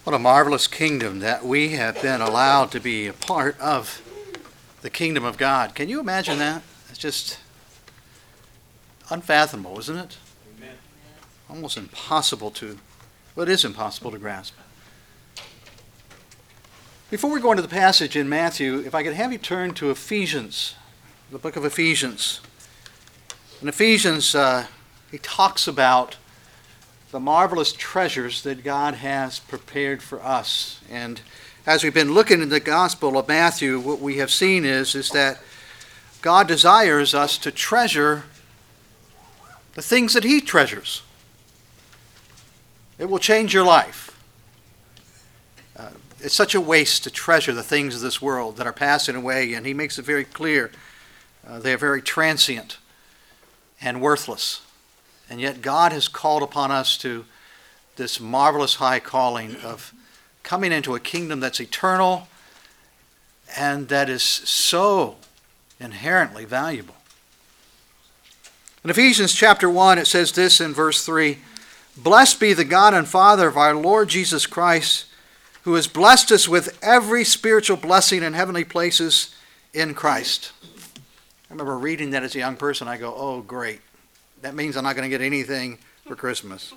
What a marvelous kingdom that we have been allowed to be a part of, the kingdom of God. Can you imagine that? It's just unfathomable, isn't it? Amen. Almost impossible to, well, it is impossible to grasp. Before we go into the passage in Matthew, if I could have you turn to Ephesians, the book of Ephesians. In Ephesians, he talks about the marvelous treasures that God has prepared for us. And as we've been looking in the Gospel of Matthew, what we have seen is that God desires us to treasure the things that He treasures. It will change your life. It's such a waste to treasure the things of this world that are passing away, and He makes it very clear. They are very transient and worthless. And yet God has called upon us to this marvelous high calling of coming into a kingdom that's eternal and that is so inherently valuable. In Ephesians chapter 1, it says this in verse 3, "Blessed be the God and Father of our Lord Jesus Christ, who has blessed us with every spiritual blessing in heavenly places in Christ." I remember reading that as a young person. I go, oh, great. That means I'm not going to get anything for Christmas.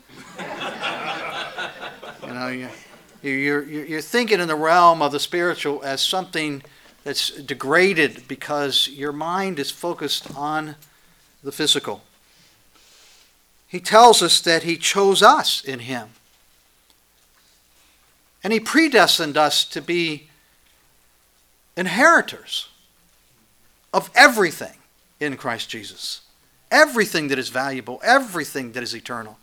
You're thinking in the realm of the spiritual as something that's degraded because your mind is focused on the physical. He tells us that He chose us in Him. And He predestined us to be inheritors of everything in Christ Jesus. Everything that is valuable, everything that is eternal.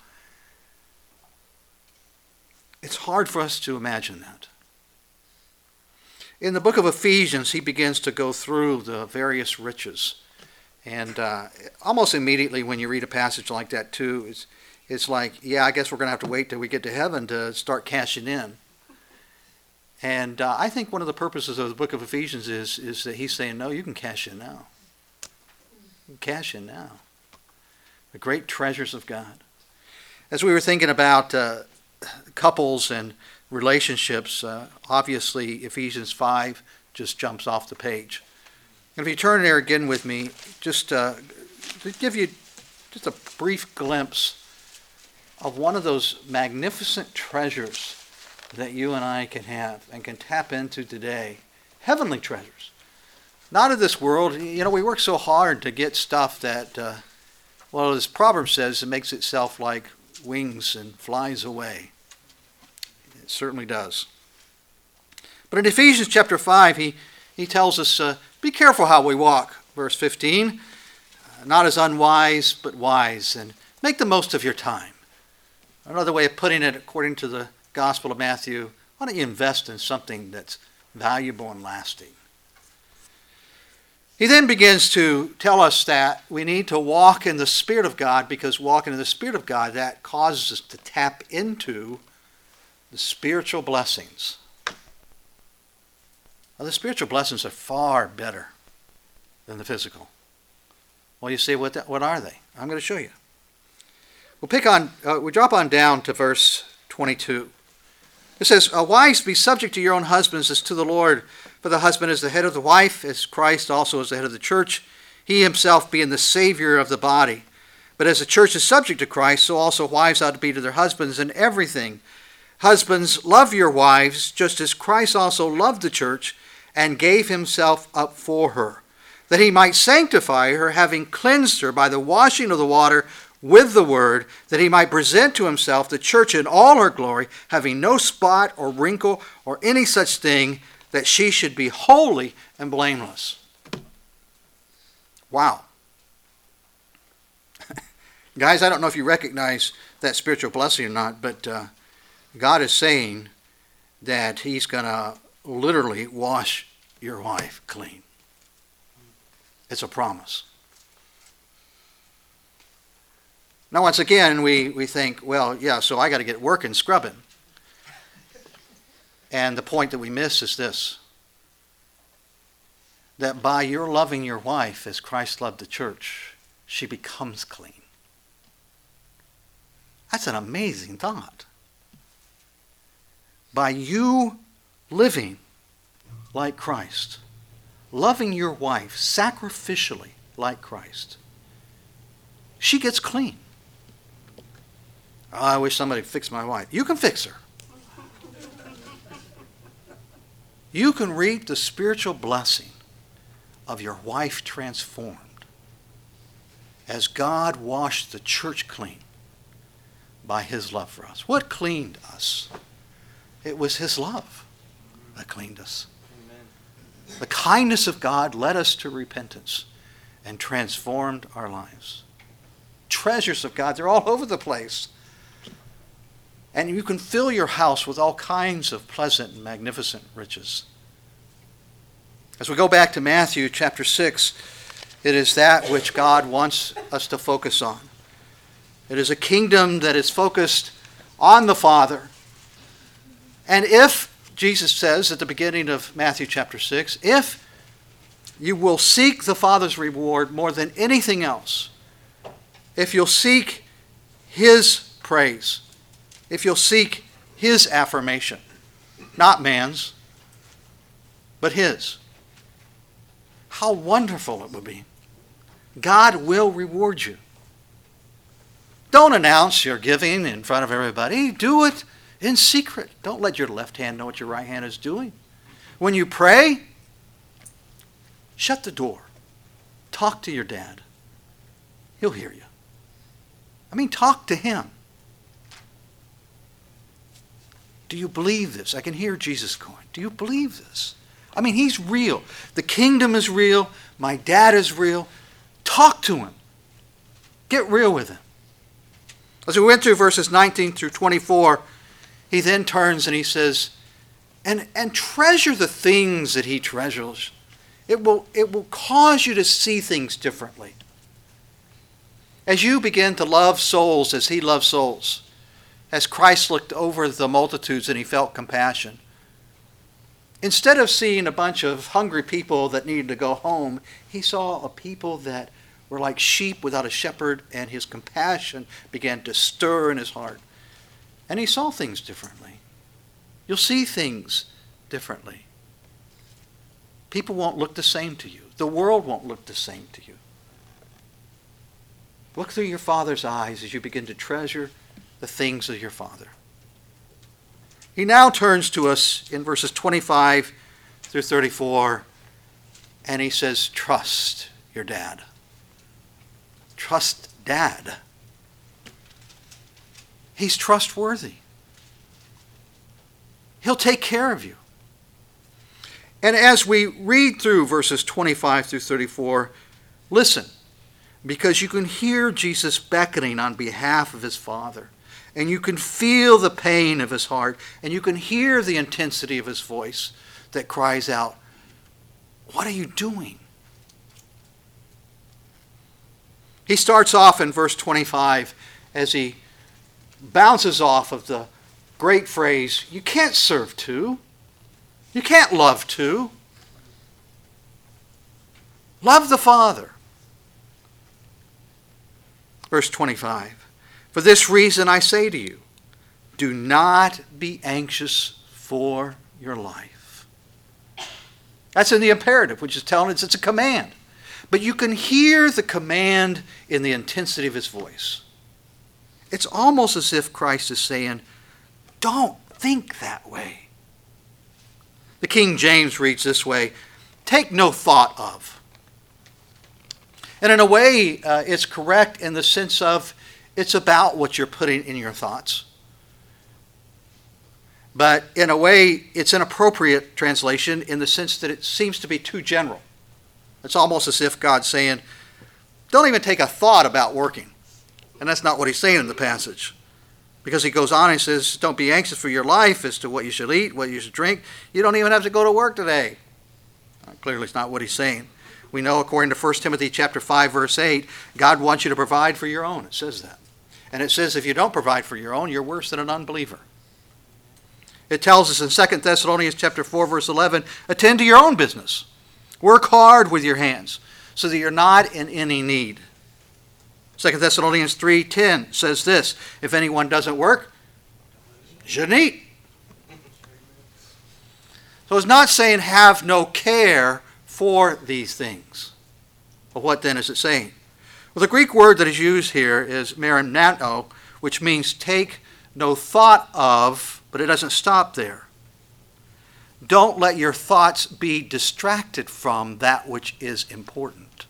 It's hard for us to imagine that. In the book of Ephesians, he begins to go through the various riches. And almost immediately when you read a passage like that too, it's like, yeah, I guess we're going to have to wait till we get to heaven to start cashing in. And I think one of the purposes of the book of Ephesians is that he's saying, no, you can cash in now. You can cash in now. The great treasures of God. As we were thinking about couples and relationships, obviously Ephesians 5 just jumps off the page. And if you turn there again with me, just to give you just a brief glimpse of one of those magnificent treasures that you and I can have and can tap into today. Heavenly treasures. Not of this world. You know, we work so hard to get stuff that, well, as Proverbs says, it makes itself like wings and flies away. It certainly does. But in Ephesians chapter 5, he tells us, be careful how we walk. Verse 15, not as unwise, but wise, and make the most of your time. Another way of putting it, according to the Gospel of Matthew, why don't you invest in something that's valuable and lasting? He then begins to tell us that we need to walk in the Spirit of God, because walking in the Spirit of God, that causes us to tap into the spiritual blessings. Now, the spiritual blessings are far better than the physical. Well, you say, what are they? I'm going to show you. We drop on down to verse 22. It says, "Wives, be subject to your own husbands as to the Lord. For the husband is the head of the wife, as Christ also is the head of the church, he himself being the Savior of the body. But as the church is subject to Christ, so also wives ought to be to their husbands in everything. Husbands, love your wives, just as Christ also loved the church and gave himself up for her, that he might sanctify her, having cleansed her by the washing of the water with the word, that he might present to himself the church in all her glory, having no spot or wrinkle or any such thing, that she should be holy and blameless." Wow. Guys, I don't know if you recognize that spiritual blessing or not, but God is saying that he's going to literally wash your wife clean. It's a promise. Now, once again, we think, well, yeah, so I got to get working scrubbing. And the point that we miss is this, that by your loving your wife as Christ loved the church, she becomes clean. That's an amazing thought. by you living like Christ, loving your wife sacrificially like Christ, she gets clean. Oh, I wish somebody would fix my wife. You can fix her. You can reap the spiritual blessing of your wife transformed as God washed the church clean by his love for us. What cleaned us? It was his love that cleaned us. Amen. The kindness of God led us to repentance and transformed our lives. Treasures of God, they're all over the place. And you can fill your house with all kinds of pleasant and magnificent riches. As we go back to Matthew chapter 6, it is that which God wants us to focus on. It is a kingdom that is focused on the Father. And if, Jesus says at the beginning of Matthew chapter 6, if you will seek the Father's reward more than anything else, if you'll seek his praise, if you'll seek his affirmation, not man's, but his, how wonderful it would be. God will reward you. Don't announce your giving in front of everybody. Do it in secret. Don't let your left hand know what your right hand is doing. When you pray, shut the door. Talk to your dad. He'll hear you. I mean, talk to him. Do you believe this? I can hear Jesus going, do you believe this? I mean, he's real. The kingdom is real. My dad is real. Talk to him. Get real with him. As we went through verses 19 through 24, he then turns and he says, and treasure the things that he treasures. It will cause you to see things differently. As you begin to love souls as he loved souls, as Christ looked over the multitudes and he felt compassion, instead of seeing a bunch of hungry people that needed to go home, he saw a people that were like sheep without a shepherd, and his compassion began to stir in his heart. And he saw things differently. You'll see things differently. People won't look the same to you. The world won't look the same to you. Look through your Father's eyes as you begin to treasure the things of your Father. He now turns to us in verses 25 through 34, and he says, trust your dad. Trust dad. He's trustworthy. He'll take care of you. And as we read through verses 25 through 34, listen, because you can hear Jesus beckoning on behalf of his Father. And you can feel the pain of his heart. And you can hear the intensity of his voice that cries out, what are you doing? He starts off in verse 25 as he bounces off of the great phrase, you can't serve two. You can't love two. Love the Father. Verse 25. For this reason I say to you, do not be anxious for your life. That's in the imperative, which is telling us it's a command. But you can hear the command in the intensity of his voice. It's almost as if Christ is saying, don't think that way. The King James reads this way, take no thought of. And in a way, it's correct in the sense of it's about what you're putting in your thoughts. But in a way, it's an appropriate translation in the sense that it seems to be too general. It's almost as if God's saying, don't even take a thought about working. And that's not what he's saying in the passage. Because he goes on and says, don't be anxious for your life as to what you should eat, what you should drink. You don't even have to go to work today. Clearly, it's not what he's saying. We know, according to 1 Timothy chapter 5, verse 8, God wants you to provide for your own. It says that. And it says if you don't provide for your own, you're worse than an unbeliever. It tells us in 2 Thessalonians chapter 4, verse 11, attend to your own business. Work hard with your hands so that you're not in any need. 2 Thessalonians 3:10 says this, if anyone doesn't work, he shouldn't eat. So it's not saying have no care for these things. But what then is it saying? Well, the Greek word that is used here is merimnao, which means take no thought of, but it doesn't stop there. Don't let your thoughts be distracted from that which is important.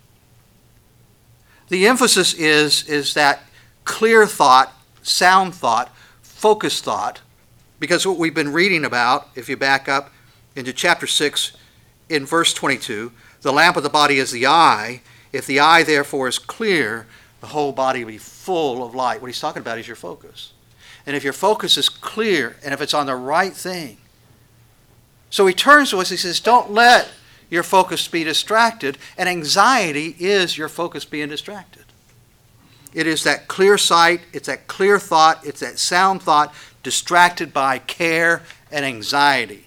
The emphasis is that clear thought, sound thought, focused thought, because what we've been reading about, if you back up into chapter 6, in verse 22, the lamp of the body is the eye. If the eye therefore is clear, the whole body will be full of light. What he's talking about is your focus. And if your focus is clear, and if it's on the right thing. So he turns to us, he says, don't let your focus be distracted. And anxiety is your focus being distracted. It is that clear sight, it's that clear thought, it's that sound thought, distracted by care and anxiety.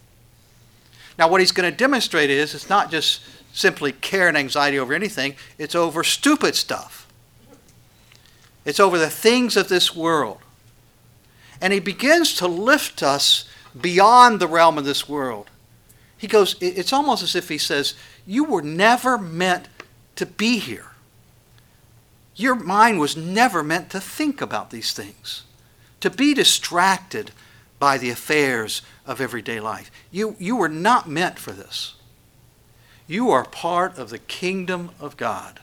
Now what he's going to demonstrate is, it's not just simply care and anxiety over anything, it's over stupid stuff. It's over the things of this world. And he begins to lift us beyond the realm of this world. He goes, it's almost as if he says, you were never meant to be here. Your mind was never meant to think about these things, to be distracted by the affairs of everyday life. You were not meant for this. You are part of the kingdom of God.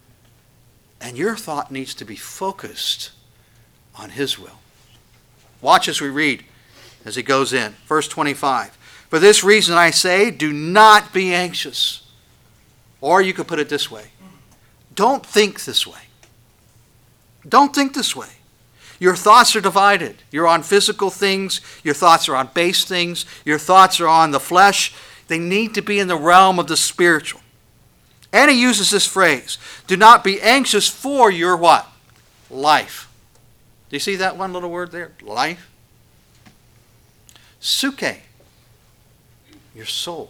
And your thought needs to be focused on his will. Watch as we read as he goes in. Verse 25. For this reason I say, do not be anxious. Or you could put it this way. Don't think this way. Don't think this way. Your thoughts are divided. You're on physical things. Your thoughts are on base things. Your thoughts are on the flesh. They need to be in the realm of the spiritual. And he uses this phrase, do not be anxious for your what? Life. Do you see that one little word there? Life. Suke, your soul.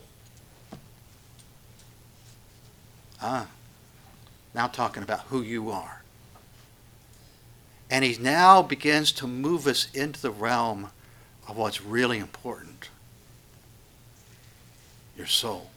Now talking about who you are. And he now begins to move us into the realm of what's really important. Your soul.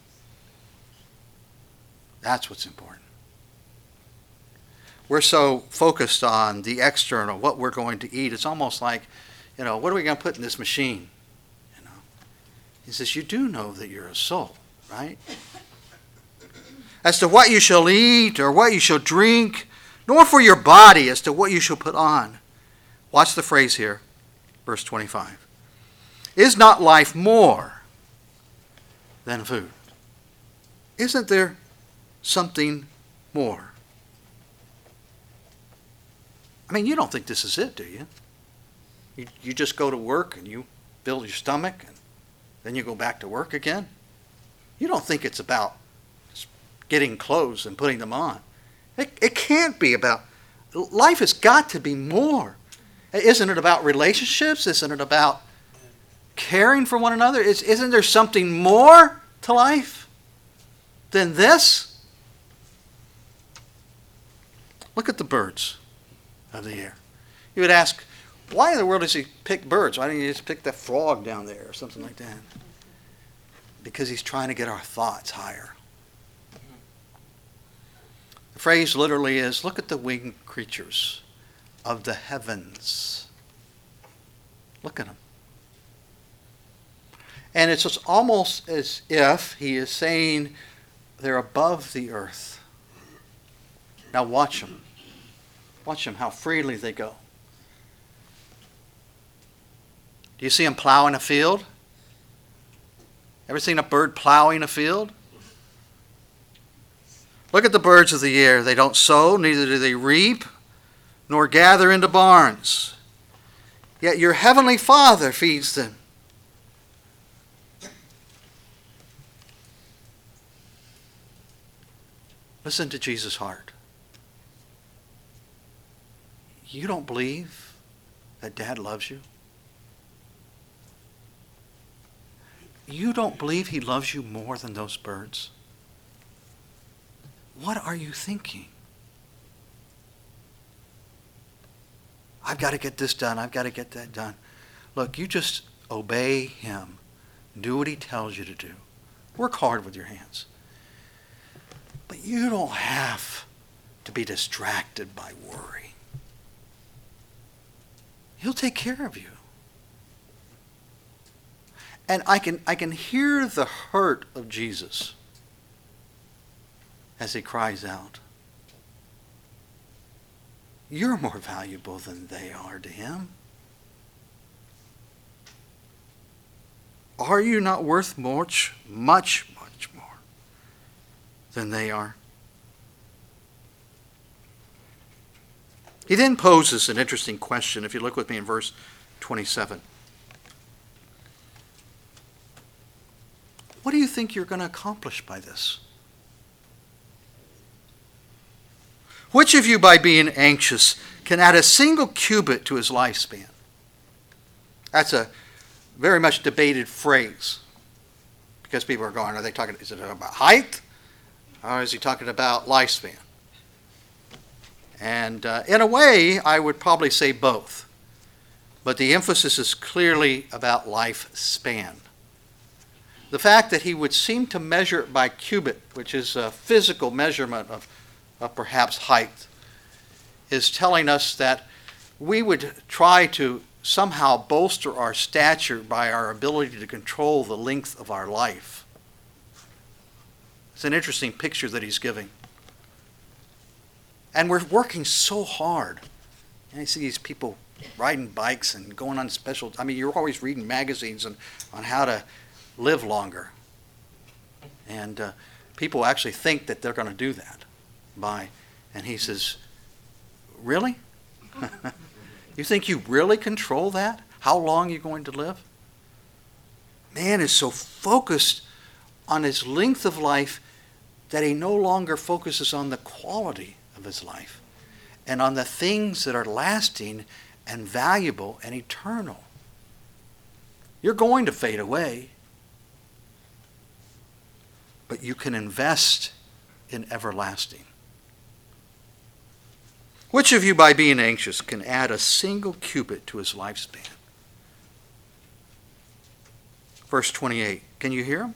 That's what's important. We're so focused on the external, what we're going to eat. It's almost like, what are we going to put in this machine? He says, you do know that you're a soul, right? As to what you shall eat or what you shall drink, nor for your body as to what you shall put on. Watch the phrase here, verse 25. Is not life more than food? Isn't there something more? I mean, you don't think this is it, do you? You just go to work and you build your stomach and then you go back to work again? You don't think it's about getting clothes and putting them on. It can't be about, life has got to be more. Isn't it about relationships? Isn't it about caring for one another? Isn't there something more to life than this? Look at the birds of the air. You would ask, why in the world does he pick birds? Why didn't he just pick that frog down there or something like that? Because he's trying to get our thoughts higher. The phrase literally is, look at the winged creatures of the heavens. Look at them. And it's just almost as if he is saying they're above the earth. Now watch them. Watch them, how freely they go. Do you see them plowing a field? Ever seen a bird plowing a field? Look at the birds of the air. They don't sow, neither do they reap, nor gather into barns. Yet your heavenly Father feeds them. Listen to Jesus' heart. You don't believe that Dad loves you? You don't believe he loves you more than those birds? What are you thinking? I've got to get this done. I've got to get that done. Look, you just obey him, Do what he tells you to do. Work hard with your hands. But you don't have to be distracted by worry. He'll take care of you. And I can hear the hurt of Jesus as he cries out, you're more valuable than they are to him. Are you not worth much more than they are? He then poses an interesting question, if you look with me in verse 27. What do you think you're going to accomplish by this? Which of you, by being anxious, can add a single cubit to his lifespan? That's a very much debated phrase. Because people are going, is it about height? Or is he talking about lifespan? And in a way, I would probably say both. But the emphasis is clearly about lifespan. The fact that he would seem to measure it by cubit, which is a physical measurement of perhaps height, is telling us that we would try to somehow bolster our stature by our ability to control the length of our life. It's an interesting picture that he's giving. And we're working so hard. And you see these people riding bikes and going on special, you're always reading magazines on how to live longer. And people actually think that they're going to do that. And he says, really? You think you really control that? How long you're going to live? Man is so focused on his length of life that he no longer focuses on the quality of his life and on the things that are lasting and valuable and eternal. You're going to fade away, but you can invest in everlasting. Which of you, by being anxious, can add a single cubit to his lifespan? Verse 28. Can you hear him?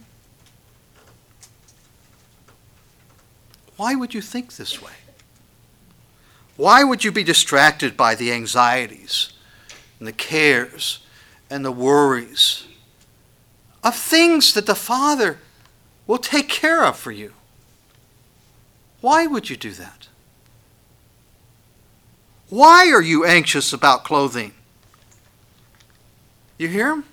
Why would you think this way? Why would you be distracted by the anxieties and the cares and the worries of things that the Father will take care of for you? Why would you do that? Why are you anxious about clothing? You hear him?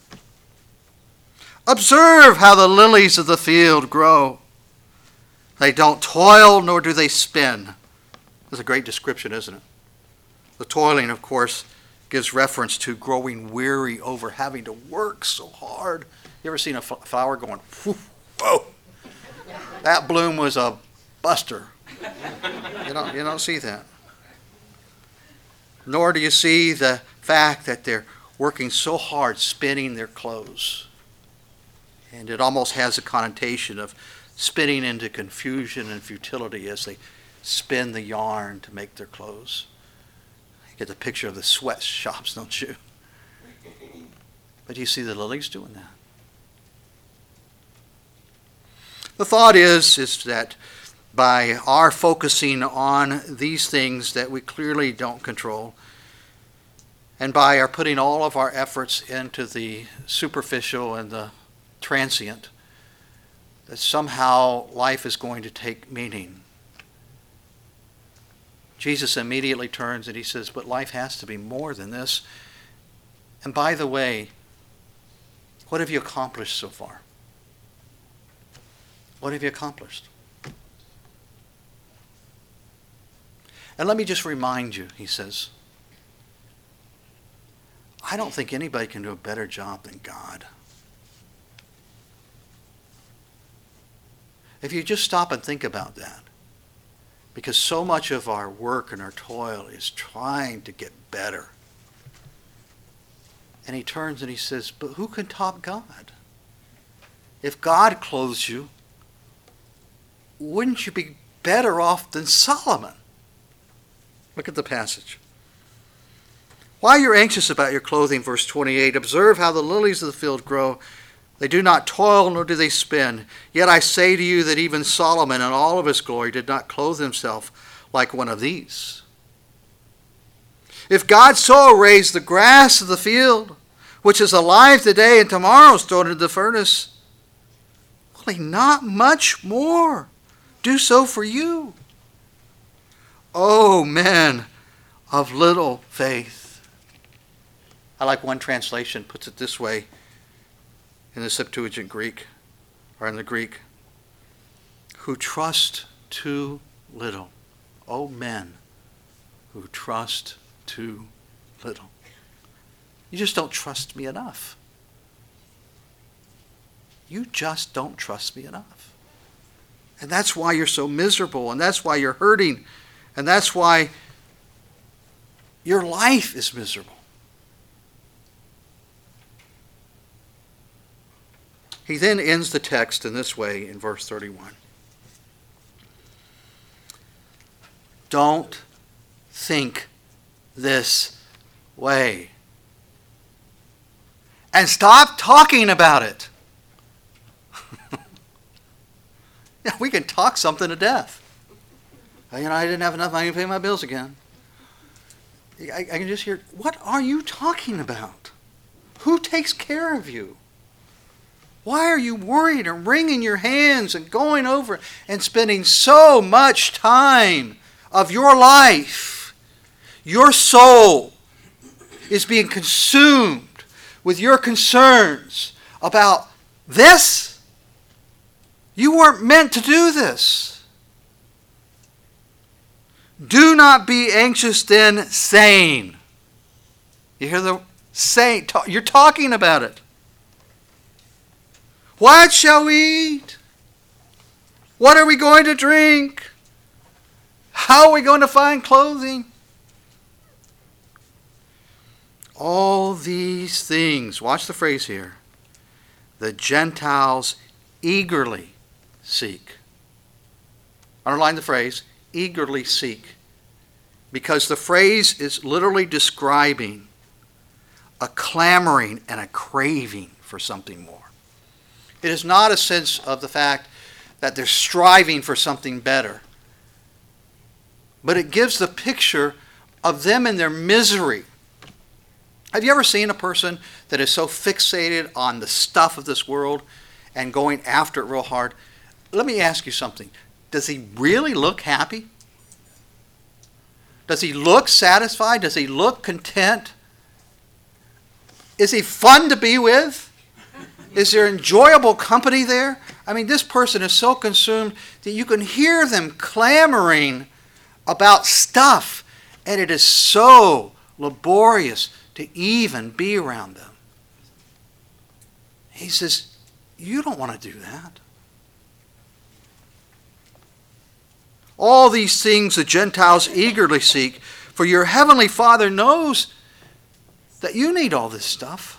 Observe how the lilies of the field grow. They don't toil, nor do they spin. That's a great description, isn't it? The toiling, of course, gives reference to growing weary over having to work so hard. You ever seen a flower going, whoa? That bloom was a buster. You don't see that. Nor do you see the fact that they're working so hard spinning their clothes. And it almost has a connotation of spinning into confusion and futility as they spin the yarn to make their clothes. You get the picture of the sweatshops, don't you? But you see the lilies doing that. The thought is that by our focusing on these things that we clearly don't control, and by our putting all of our efforts into the superficial and the transient, that somehow life is going to take meaning. Jesus immediately turns and he says, but life has to be more than this. And by the way, what have you accomplished so far? What have you accomplished? And let me just remind you, he says, I don't think anybody can do a better job than God. If you just stop and think about that, because so much of our work and our toil is trying to get better. And he turns and he says, but who can top God? If God clothes you, wouldn't you be better off than Solomon? Look at the passage. While you're anxious about your clothing, verse 28, observe how the lilies of the field grow. They do not toil, nor do they spin. Yet I say to you that even Solomon in all of his glory did not clothe himself like one of these. If God so arrays the grass of the field, which is alive today and tomorrow is thrown into the furnace, will he not much more do so for you? O men of little faith. I like one translation puts it this way in the Septuagint Greek, or in the Greek, who trust too little. O men who trust too little. You just don't trust me enough. You just don't trust me enough. And that's why you're so miserable, and that's why you're hurting, and that's why your life is miserable. He then ends the text in this way in verse 31. Don't think this way. And stop talking about it. Yeah, we can talk something to death. I didn't have enough money to pay my bills again. I can just hear, what are you talking about? Who takes care of you? Why are you worried and wringing your hands and going over and spending so much time of your life? Your soul is being consumed with your concerns about this. You weren't meant to do this. Do not be anxious then, saying. You hear the saying? You're talking about it. What shall we eat? What are we going to drink? How are we going to find clothing? All these things, watch the phrase here, the Gentiles eagerly seek. Underline the phrase, eagerly seek. Because the phrase is literally describing a clamoring and a craving for something more. It is not a sense of the fact that they're striving for something better. But it gives the picture of them in their misery. Have you ever seen a person that is so fixated on the stuff of this world and going after it real hard? Let me ask you something. Does he really look happy? Does he look satisfied? Does he look content? Is he fun to be with? Is there enjoyable company there? I mean, this person is so consumed that you can hear them clamoring about stuff, and it is so laborious to even be around them. He says, you don't want to do that. All these things the Gentiles eagerly seek, for your heavenly Father knows that you need all this stuff.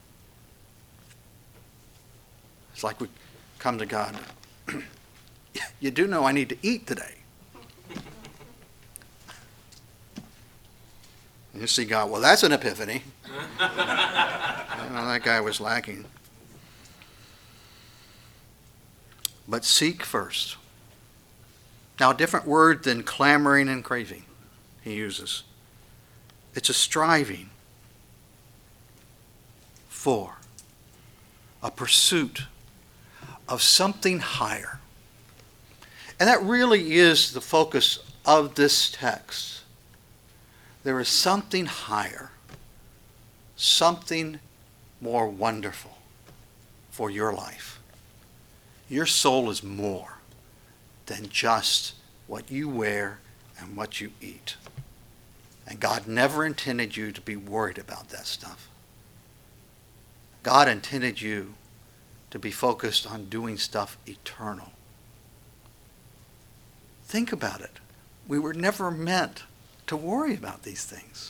It's like we come to God. You do know I need to eat today. And you see God, well, that's an epiphany. That guy was lacking. But seek first. Now, a different word than clamoring and craving he uses. It's a striving for, a pursuit of something higher. And that really is the focus of this text. There is something higher, something more wonderful for your life. Your soul is more than just what you wear and what you eat. And God never intended you to be worried about that stuff. God intended you to be focused on doing stuff eternal. Think about it. We were never meant to worry about these things.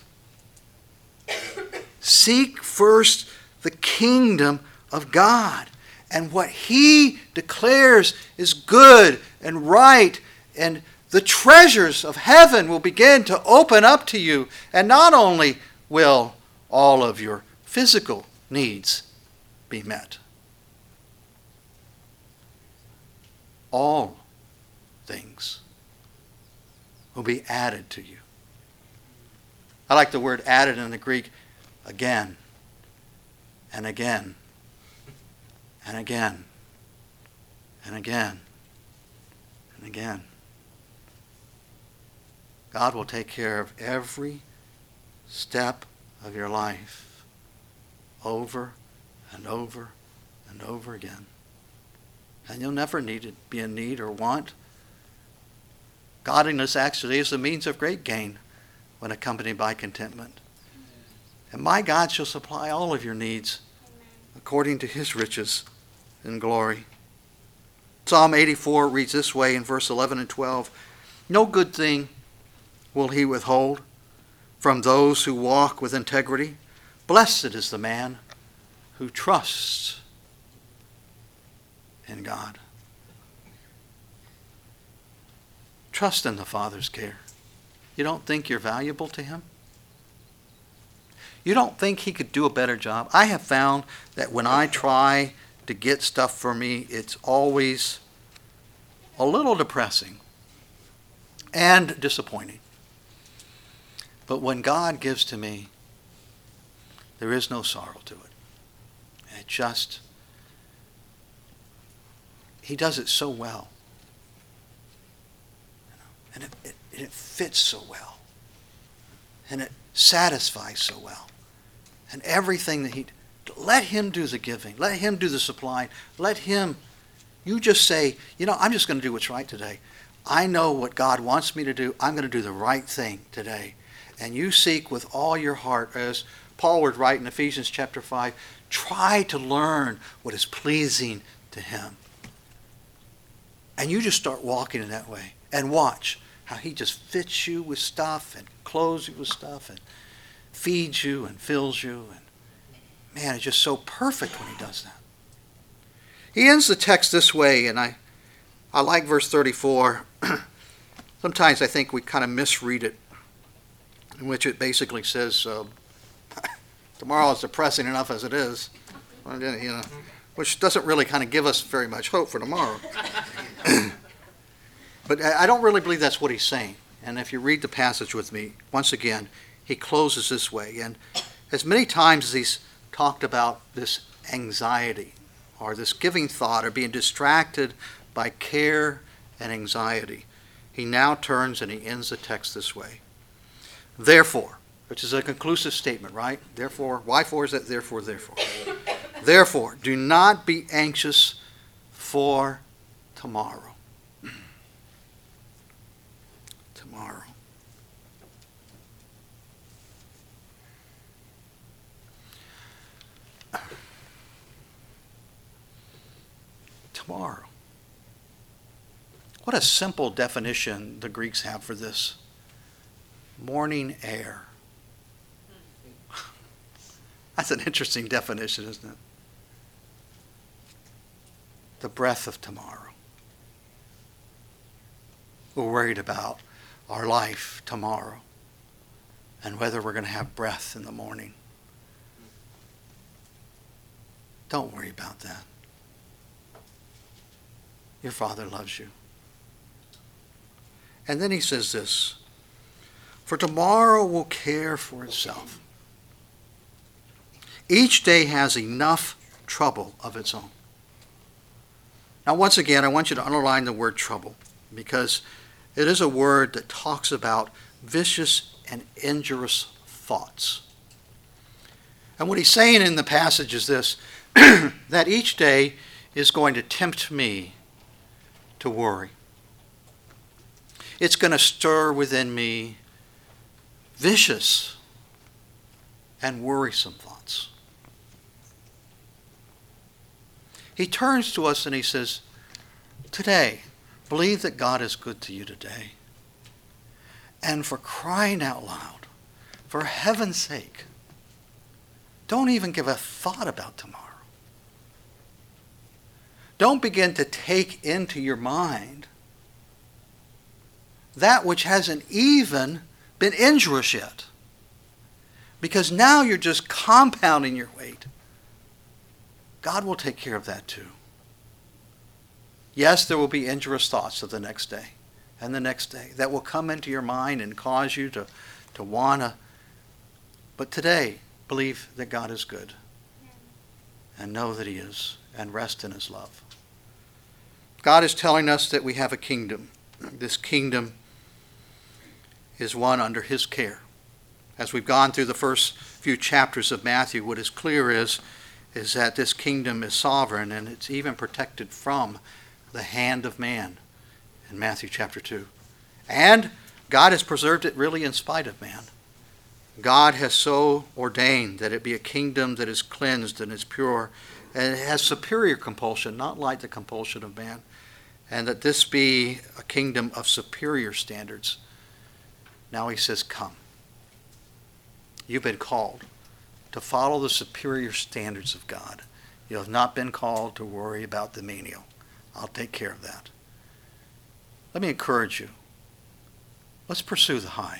Seek first the kingdom of God and what he declares is good and right, and the treasures of heaven will begin to open up to you, and not only will all of your physical needs be met, all things will be added to you. I like the word added in the Greek, again and again and again and again and again. God will take care of every step of your life over and over and over again. And you'll never need to be in need or want. Godliness actually is a means of great gain when accompanied by contentment. And my God shall supply all of your needs according to his riches in glory. Psalm 84 reads this way in verse 11 and 12. No good thing will he withhold from those who walk with integrity. Blessed is the man who trusts in God. Trust in the Father's care. You don't think you're valuable to him? You don't think he could do a better job? I have found that when I try to get stuff for me, it's always a little depressing and disappointing. But when God gives to me, there is no sorrow to it. It just, he does it so well. And it fits so well. And it satisfies so well. And everything that let him do the giving. Let him do the supplying. Let him, you just say, I'm just going to do what's right today. I know what God wants me to do. I'm going to do the right thing today. And you seek with all your heart, as Paul would write in Ephesians chapter 5, try to learn what is pleasing to him. And you just start walking in that way. And watch how he just fits you with stuff and clothes you with stuff and feeds you and fills you. And man, it's just so perfect when he does that. He ends the text this way, and I like verse 34. Sometimes I think we kind of misread it, in which it basically says, tomorrow is depressing enough as it is, which doesn't really kind of give us very much hope for tomorrow. But I don't really believe that's what he's saying. And if you read the passage with me, once again, he closes this way. And as many times as he's talked about this anxiety or this giving thought or being distracted by care and anxiety, he now turns and he ends the text this way. Therefore, which is a conclusive statement, right? Therefore, why for is that? Therefore. Therefore, do not be anxious for tomorrow. Tomorrow. Tomorrow. What a simple definition the Greeks have for this. Morning air. That's an interesting definition, isn't it? The breath of tomorrow. We're worried about our life tomorrow and whether we're going to have breath in the morning. Don't worry about that. Your Father loves you. And then he says this, for tomorrow will care for itself. Each day has enough trouble of its own. Now, once again, I want you to underline the word trouble, because it is a word that talks about vicious and injurious thoughts. And what he's saying in the passage is this, that each day is going to tempt me to worry. It's going to stir within me vicious and worrisome thoughts. He turns to us and he says, today, believe that God is good to you today. And for crying out loud, for heaven's sake, don't even give a thought about tomorrow. Don't begin to take into your mind that which hasn't even been injurious yet. Because now you're just compounding your weight. God will take care of that too. Yes, there will be injurious thoughts of the next day and the next day that will come into your mind and cause you to want to. But today, believe that God is good and know that he is and rest in his love. God is telling us that we have a kingdom. This kingdom is one under his care. As we've gone through the first few chapters of Matthew, what is clear is that this kingdom is sovereign, and it's even protected from the hand of man in Matthew chapter 2. And God has preserved it really in spite of man. God has so ordained that it be a kingdom that is cleansed and is pure, and it has superior compulsion, not like the compulsion of man, and that this be a kingdom of superior standards. Now he says, come. You've been called to follow the superior standards of God. You have not been called to worry about the menial. I'll take care of that. Let me encourage you. Let's pursue the high.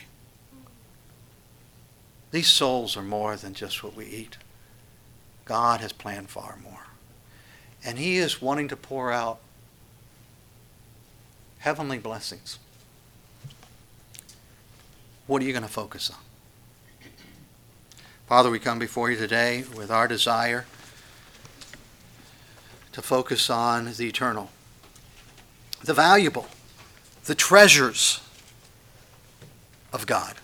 These souls are more than just what we eat. God has planned far more. And he is wanting to pour out heavenly blessings. What are you going to focus on? Father, we come before you today with our desire to focus on the eternal, the valuable, the treasures of God.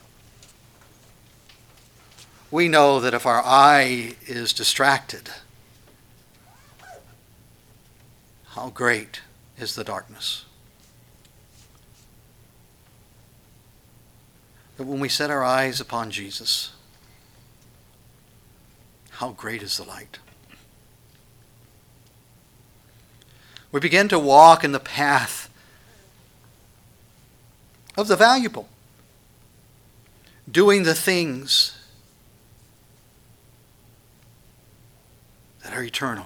We know that if our eye is distracted, how great is the darkness. That when we set our eyes upon Jesus, how great is the light. We begin to walk in the path of the valuable, doing the things that are eternal.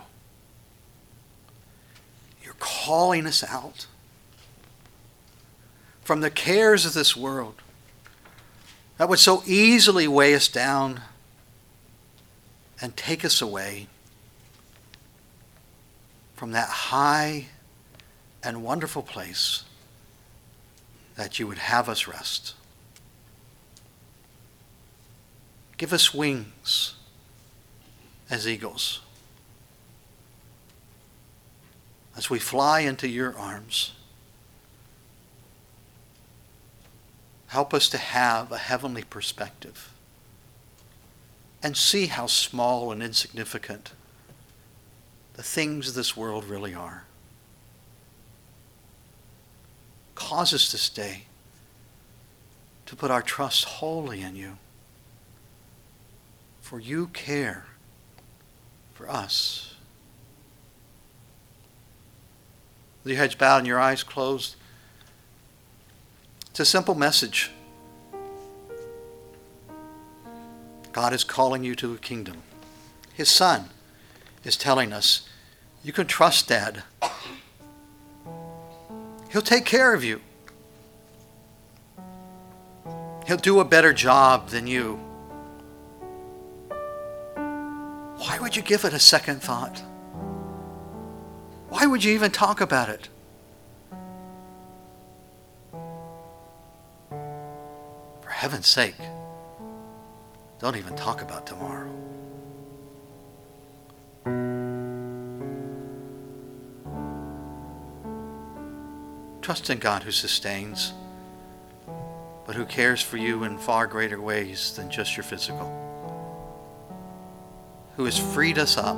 You're calling us out from the cares of this world that would so easily weigh us down and take us away from that high and wonderful place that you would have us rest. Give us wings as eagles as we fly into your arms. Help us to have a heavenly perspective and see how small and insignificant the things of this world really are. Cause us this day to put our trust wholly in you, for you care for us. With your heads bowed and your eyes closed, it's a simple message. God is calling you to a kingdom. His Son is telling us, you can trust Dad. He'll take care of you. He'll do a better job than you. Why would you give it a second thought? Why would you even talk about it? For heaven's sake, don't even talk about tomorrow. Trust in God who sustains, but who cares for you in far greater ways than just your physical. Who has freed us up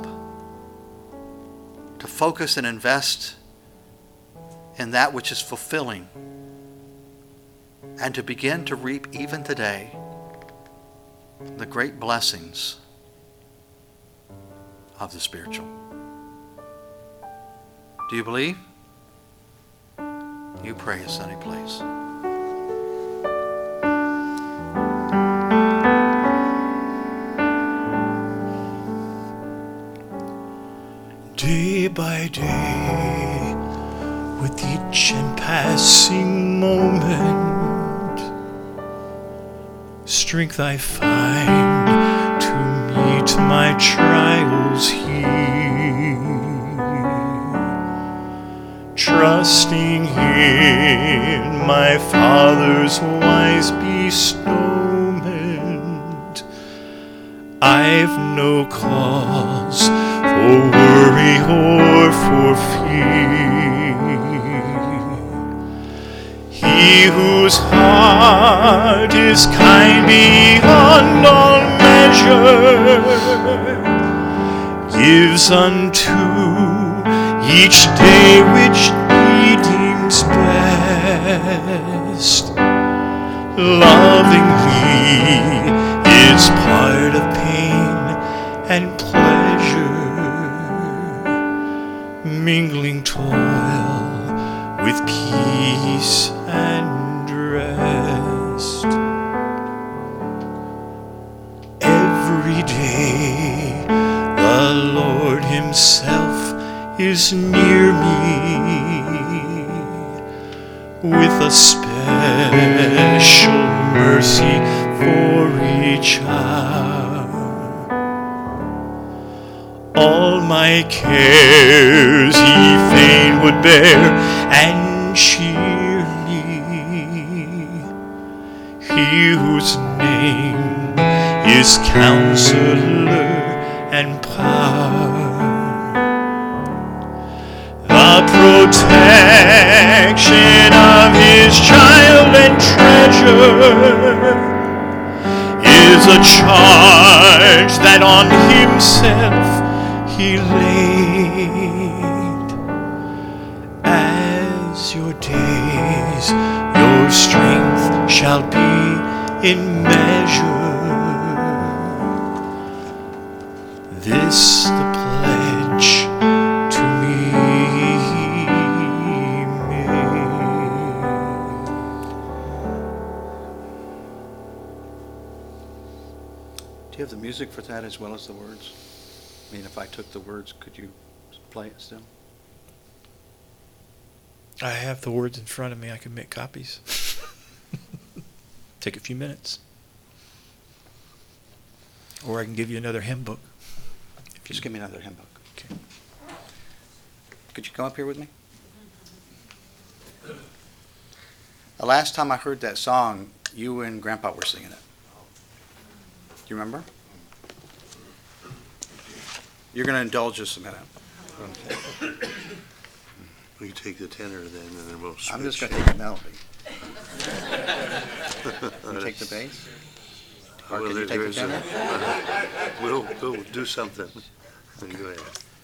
to focus and invest in that which is fulfilling, and to begin to reap even today the great blessings of the spiritual. Do you believe? You pray a sunny place. Day by day, with each and passing moment, strength I find to meet my trials here. trusting in my Father's wise bestowment. I've no cause for worry or for fear. He whose heart is kind beyond all measure gives unto each day which he deems best. Lovingly is part of pain and pleasure, mingling toil with peace and rest. Every day the Lord himself is near me with a special mercy for each hour. All my cares he fain would bear and cheer me. He whose name is Counselor and Power, the protection of his child and treasure is a charge that on himself he laid. As your days, your strength shall be in measure. This the pledge to me made. Do you have the music for that as well as the words? I mean, if I took the words, could you play it still? I have the words in front of me. I can make copies. Take a few minutes. Or I can give you another hymn book. Just give me another hymn book. Okay. Could you come up here with me? The last time I heard that song, you and Grandpa were singing it. Do you remember? You're going to indulge us a minute. We can take the tenor then, and then we'll switch. I'm just going to take the melody. You take the bass? Or can you take the tenor? We'll do something. Go ahead.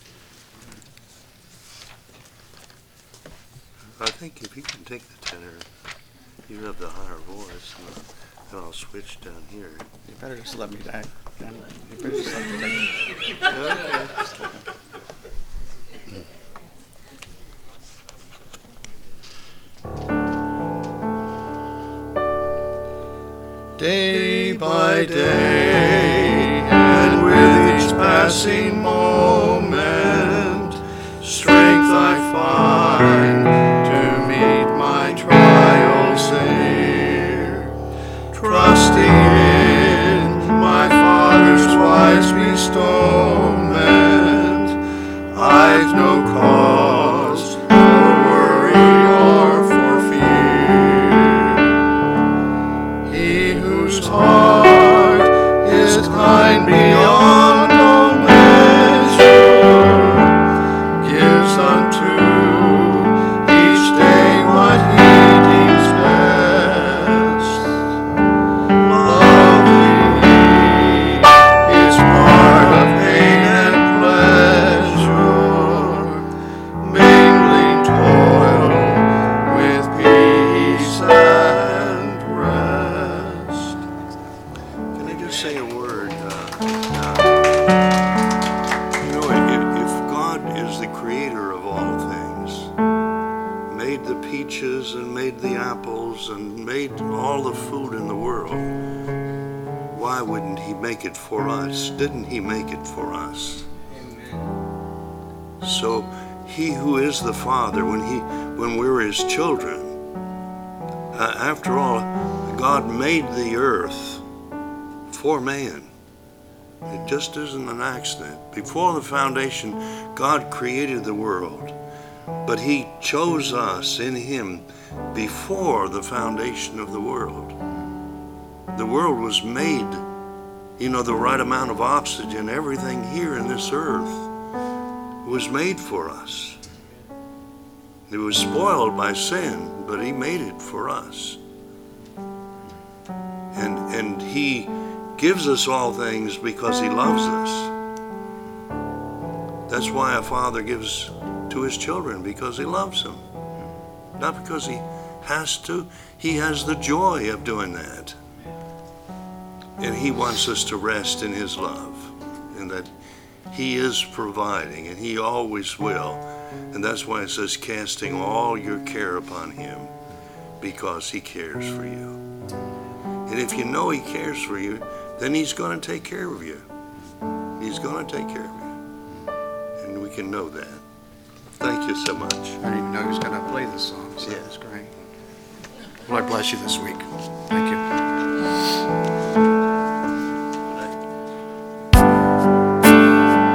I think if you can take the tenor, you have the higher voice, and then I'll switch down here. You better just let me back. You better just let me take it. Day by day, and with each passing moment, strength I find to meet my trials near. Trusting in my Father's wise bestowment, I've no cause for worry or for fear. He whose heart is kind beyond all measure gives unto each day what he deems best. Lovely is part of pain and pleasure, mingling toil with peace and rest. Can I just say a word? If God is the creator of all things, made the peaches and made the apples and made all the food in the world, why wouldn't he make it for us? Didn't he make it for us? So he who is the Father, when we're his children, after all, God made the earth for man. It just isn't an accident. Before the foundation, God created the world. But he chose us in him before the foundation of the world. The world was made, the right amount of oxygen, everything here in this earth was made for us. It was spoiled by sin, but he made it for us. And he gives us all things because he loves us. That's why a father gives to his children, because he loves them. Not because he has to. He has the joy of doing that. And he wants us to rest in his love, and that he is providing, and he always will. And that's why it says, casting all your care upon him, because he cares for you. And if you know he cares for you, then he's going to take care of you. He's going to take care of you. And we can know that. Thank you so much. I didn't even know he was going to play this song, so Yeah. that's great. Lord bless you this week. Thank you.